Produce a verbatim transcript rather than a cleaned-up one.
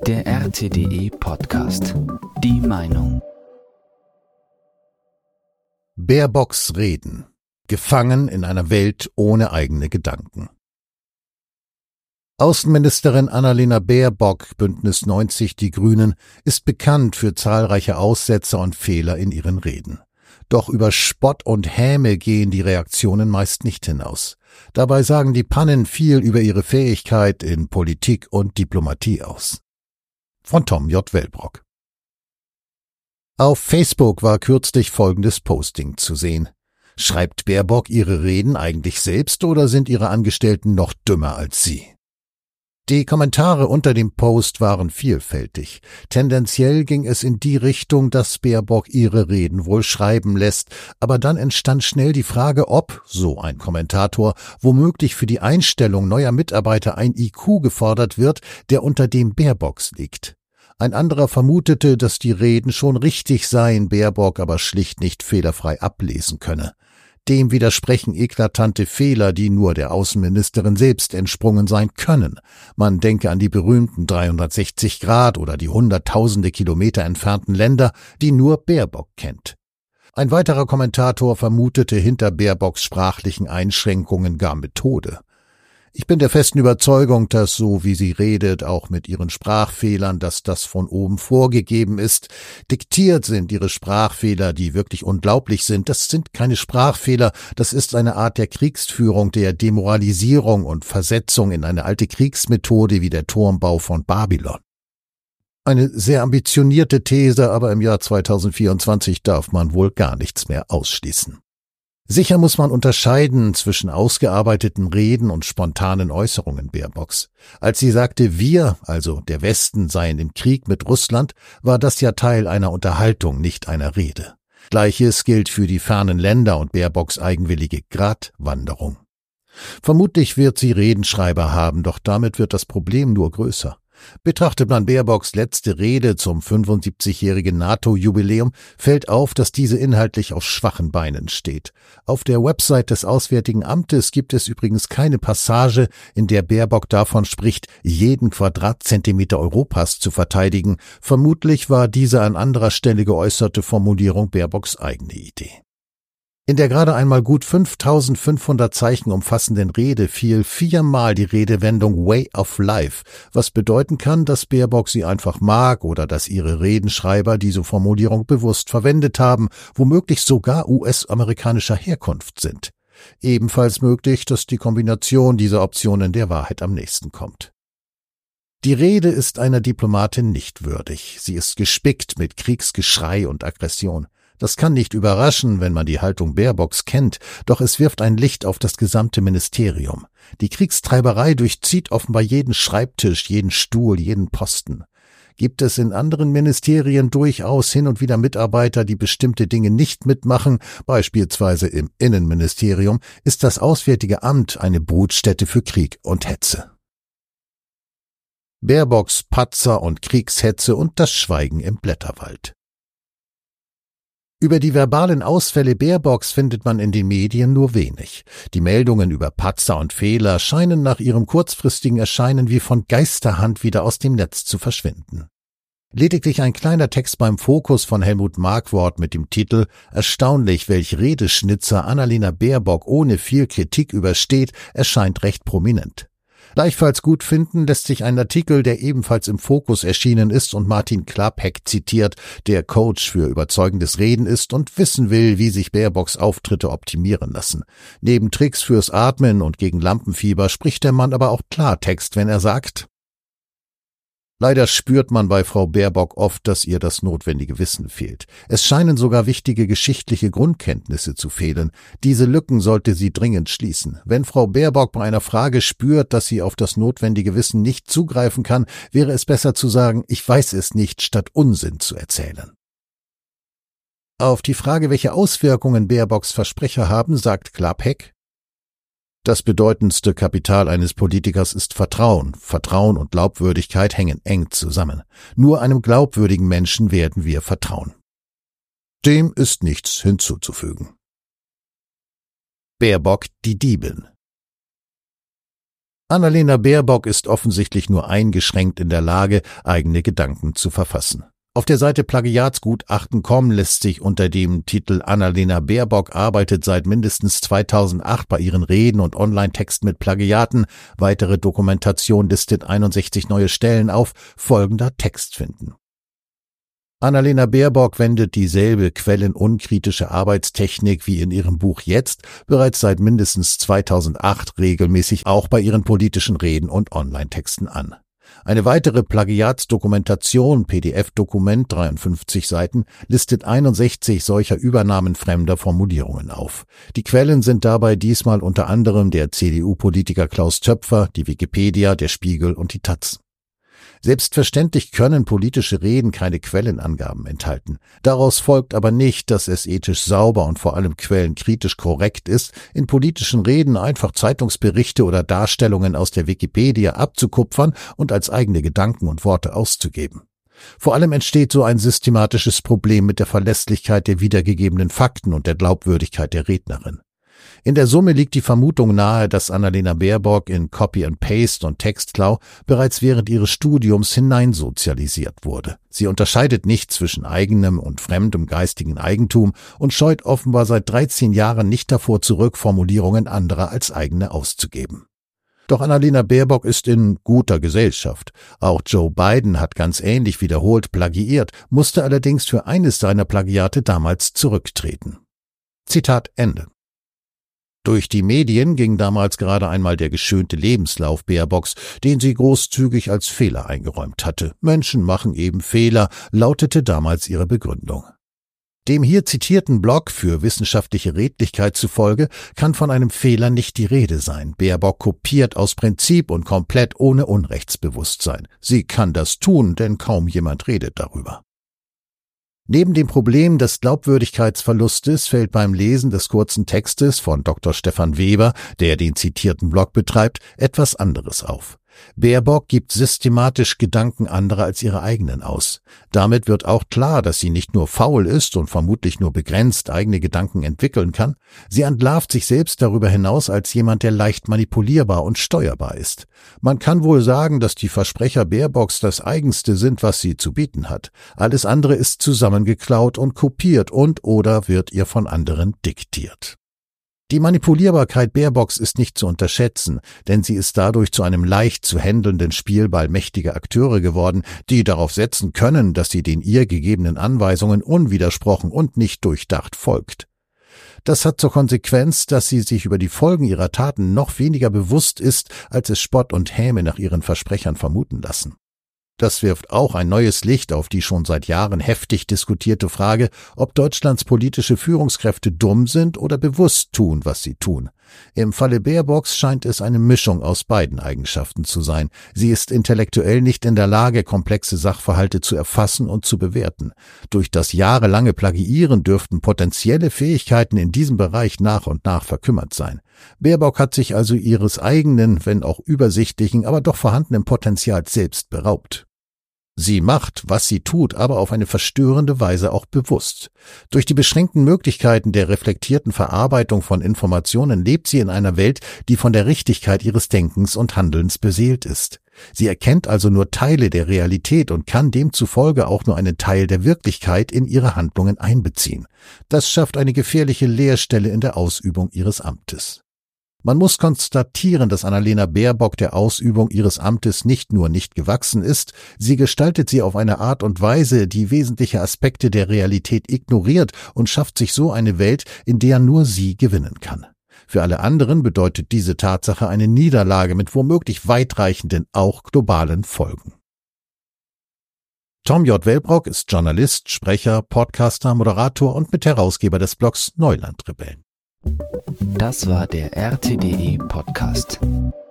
Der R T D E Podcast. Die Meinung. Baerbocks Reden. Gefangen in einer Welt ohne eigene Gedanken. Außenministerin Annalena Baerbock, Bündnis neunzig Die Grünen, ist bekannt für zahlreiche Aussetzer und Fehler in ihren Reden. Doch über Spott und Häme gehen die Reaktionen meist nicht hinaus. Dabei sagen die Pannen viel über ihre Fähigkeit in Politik und Diplomatie aus. Von Tom J. Wellbrock. Auf Facebook war kürzlich folgendes Posting zu sehen. Schreibt Baerbock ihre Reden eigentlich selbst oder sind ihre Angestellten noch dümmer als sie? Die Kommentare unter dem Post waren vielfältig. Tendenziell ging es in die Richtung, dass Baerbock ihre Reden wohl schreiben lässt, aber dann entstand schnell die Frage, ob, so ein Kommentator, womöglich für die Einstellung neuer Mitarbeiter ein I Q gefordert wird, der unter dem Baerbocks liegt. Ein anderer vermutete, dass die Reden schon richtig seien, Baerbock aber schlicht nicht fehlerfrei ablesen könne. Dem widersprechen eklatante Fehler, die nur der Außenministerin selbst entsprungen sein können. Man denke an die berühmten dreihundertsechzig Grad oder die hunderttausende Kilometer entfernten Länder, die nur Baerbock kennt. Ein weiterer Kommentator vermutete hinter Baerbocks sprachlichen Einschränkungen gar Methode. Ich bin der festen Überzeugung, dass so wie sie redet, auch mit ihren Sprachfehlern, dass das von oben vorgegeben ist. Diktiert sind ihre Sprachfehler, die wirklich unglaublich sind. Das sind keine Sprachfehler, das ist eine Art der Kriegsführung, der Demoralisierung und Versetzung in eine alte Kriegsmethode wie der Turmbau von Babylon. Eine sehr ambitionierte These, aber im Jahr zweitausendvierundzwanzig darf man wohl gar nichts mehr ausschließen. Sicher muss man unterscheiden zwischen ausgearbeiteten Reden und spontanen Äußerungen Baerbocks. Als sie sagte, wir, also der Westen, seien im Krieg mit Russland, war das ja Teil einer Unterhaltung, nicht einer Rede. Gleiches gilt für die fernen Länder und Baerbocks eigenwillige Gratwanderung. Vermutlich wird sie Redenschreiber haben, doch damit wird das Problem nur größer. Betrachtet man Baerbocks letzte Rede zum fünfundsiebzigjährigen NATO-Jubiläum, fällt auf, dass diese inhaltlich auf schwachen Beinen steht. Auf der Website des Auswärtigen Amtes gibt es übrigens keine Passage, in der Baerbock davon spricht, jeden Quadratzentimeter Europas zu verteidigen. Vermutlich war diese an anderer Stelle geäußerte Formulierung Baerbocks eigene Idee. In der gerade einmal gut fünftausendfünfhundert Zeichen umfassenden Rede fiel viermal die Redewendung Way of Life, was bedeuten kann, dass Baerbock sie einfach mag oder dass ihre Redenschreiber diese Formulierung bewusst verwendet haben, womöglich sogar U S-amerikanischer Herkunft sind. Ebenfalls möglich, dass die Kombination dieser Optionen der Wahrheit am nächsten kommt. Die Rede ist einer Diplomatin nicht würdig. Sie ist gespickt mit Kriegsgeschrei und Aggression. Das kann nicht überraschen, wenn man die Haltung Baerbocks kennt, doch es wirft ein Licht auf das gesamte Ministerium. Die Kriegstreiberei durchzieht offenbar jeden Schreibtisch, jeden Stuhl, jeden Posten. Gibt es in anderen Ministerien durchaus hin und wieder Mitarbeiter, die bestimmte Dinge nicht mitmachen, beispielsweise im Innenministerium, ist das Auswärtige Amt eine Brutstätte für Krieg und Hetze. Baerbocks Patzer und Kriegshetze und das Schweigen im Blätterwald. Über die verbalen Ausfälle Baerbocks findet man in den Medien nur wenig. Die Meldungen über Patzer und Fehler scheinen nach ihrem kurzfristigen Erscheinen wie von Geisterhand wieder aus dem Netz zu verschwinden. Lediglich ein kleiner Text beim Fokus von Helmut Markwort mit dem Titel »Erstaunlich, welch Redeschnitzer Annalena Baerbock ohne viel Kritik übersteht« erscheint recht prominent. Gleichfalls gut finden lässt sich ein Artikel, der ebenfalls im Fokus erschienen ist und Martin Klappheck zitiert, der Coach für überzeugendes Reden ist und wissen will, wie sich Baerbocks Auftritte optimieren lassen. Neben Tricks fürs Atmen und gegen Lampenfieber spricht der Mann aber auch Klartext, wenn er sagt: Leider spürt man bei Frau Baerbock oft, dass ihr das notwendige Wissen fehlt. Es scheinen sogar wichtige geschichtliche Grundkenntnisse zu fehlen. Diese Lücken sollte sie dringend schließen. Wenn Frau Baerbock bei einer Frage spürt, dass sie auf das notwendige Wissen nicht zugreifen kann, wäre es besser zu sagen, ich weiß es nicht, statt Unsinn zu erzählen. Auf die Frage, welche Auswirkungen Baerbocks Versprecher haben, sagt Klappheck: Das bedeutendste Kapital eines Politikers ist Vertrauen. Vertrauen und Glaubwürdigkeit hängen eng zusammen. Nur einem glaubwürdigen Menschen werden wir vertrauen. Dem ist nichts hinzuzufügen. Baerbock die Diebin. Annalena Baerbock ist offensichtlich nur eingeschränkt in der Lage, eigene Gedanken zu verfassen. Auf der Seite plagiatsgutachten punkt com lässt sich unter dem Titel Annalena Baerbock arbeitet seit mindestens zweitausendacht bei ihren Reden und Online-Texten mit Plagiaten, weitere Dokumentation listet einundsechzig neue Stellen auf, folgender Text finden. Annalena Baerbock wendet dieselbe quellenunkritische Arbeitstechnik wie in ihrem Buch Jetzt bereits seit mindestens zweitausendacht regelmäßig auch bei ihren politischen Reden und Online-Texten an. Eine weitere Plagiatsdokumentation, P D F-Dokument, dreiundfünfzig Seiten, listet einundsechzig solcher Übernahmen fremder Formulierungen auf. Die Quellen sind dabei diesmal unter anderem der C D U-Politiker Klaus Töpfer, die Wikipedia, der Spiegel und die Taz. Selbstverständlich können politische Reden keine Quellenangaben enthalten. Daraus folgt aber nicht, dass es ethisch sauber und vor allem quellenkritisch korrekt ist, in politischen Reden einfach Zeitungsberichte oder Darstellungen aus der Wikipedia abzukupfern und als eigene Gedanken und Worte auszugeben. Vor allem entsteht so ein systematisches Problem mit der Verlässlichkeit der wiedergegebenen Fakten und der Glaubwürdigkeit der Rednerin. In der Summe liegt die Vermutung nahe, dass Annalena Baerbock in Copy and Paste und Textklau bereits während ihres Studiums hineinsozialisiert wurde. Sie unterscheidet nicht zwischen eigenem und fremdem geistigen Eigentum und scheut offenbar seit dreizehn Jahren nicht davor zurück, Formulierungen anderer als eigene auszugeben. Doch Annalena Baerbock ist in guter Gesellschaft. Auch Joe Biden hat ganz ähnlich wiederholt plagiiert, musste allerdings für eines seiner Plagiate damals zurücktreten. Zitat Ende. Durch die Medien ging damals gerade einmal der geschönte Lebenslauf Baerbocks, den sie großzügig als Fehler eingeräumt hatte. Menschen machen eben Fehler, lautete damals ihre Begründung. Dem hier zitierten Blog für wissenschaftliche Redlichkeit zufolge kann von einem Fehler nicht die Rede sein. Baerbock kopiert aus Prinzip und komplett ohne Unrechtsbewusstsein. Sie kann das tun, denn kaum jemand redet darüber. Neben dem Problem des Glaubwürdigkeitsverlustes fällt beim Lesen des kurzen Textes von Doktor Stefan Weber, der den zitierten Blog betreibt, etwas anderes auf. Baerbock gibt systematisch Gedanken anderer als ihre eigenen aus. Damit wird auch klar, dass sie nicht nur faul ist und vermutlich nur begrenzt eigene Gedanken entwickeln kann, sie entlarvt sich selbst darüber hinaus als jemand, der leicht manipulierbar und steuerbar ist. Man kann wohl sagen, dass die Versprecher Baerbocks das Eigenste sind, was sie zu bieten hat. Alles andere ist zusammengeklaut und kopiert und oder wird ihr von anderen diktiert. Die Manipulierbarkeit Baerbocks ist nicht zu unterschätzen, denn sie ist dadurch zu einem leicht zu händelnden Spielball mächtiger Akteure geworden, die darauf setzen können, dass sie den ihr gegebenen Anweisungen unwidersprochen und nicht durchdacht folgt. Das hat zur Konsequenz, dass sie sich über die Folgen ihrer Taten noch weniger bewusst ist, als es Spott und Häme nach ihren Versprechern vermuten lassen. Das wirft auch ein neues Licht auf die schon seit Jahren heftig diskutierte Frage, ob Deutschlands politische Führungskräfte dumm sind oder bewusst tun, was sie tun. Im Falle Baerbocks scheint es eine Mischung aus beiden Eigenschaften zu sein. Sie ist intellektuell nicht in der Lage, komplexe Sachverhalte zu erfassen und zu bewerten. Durch das jahrelange Plagiieren dürften potenzielle Fähigkeiten in diesem Bereich nach und nach verkümmert sein. Baerbock hat sich also ihres eigenen, wenn auch übersichtlichen, aber doch vorhandenen Potenzials selbst beraubt. Sie macht, was sie tut, aber auf eine verstörende Weise auch bewusst. Durch die beschränkten Möglichkeiten der reflektierten Verarbeitung von Informationen lebt sie in einer Welt, die von der Richtigkeit ihres Denkens und Handelns beseelt ist. Sie erkennt also nur Teile der Realität und kann demzufolge auch nur einen Teil der Wirklichkeit in ihre Handlungen einbeziehen. Das schafft eine gefährliche Leerstelle in der Ausübung ihres Amtes. Man muss konstatieren, dass Annalena Baerbock der Ausübung ihres Amtes nicht nur nicht gewachsen ist, sie gestaltet sie auf eine Art und Weise, die wesentliche Aspekte der Realität ignoriert und schafft sich so eine Welt, in der nur sie gewinnen kann. Für alle anderen bedeutet diese Tatsache eine Niederlage mit womöglich weitreichenden, auch globalen Folgen. Tom J. Wellbrock ist Journalist, Sprecher, Podcaster, Moderator und Mitherausgeber des Blogs Neulandrebellen. Das war der R T D E Podcast.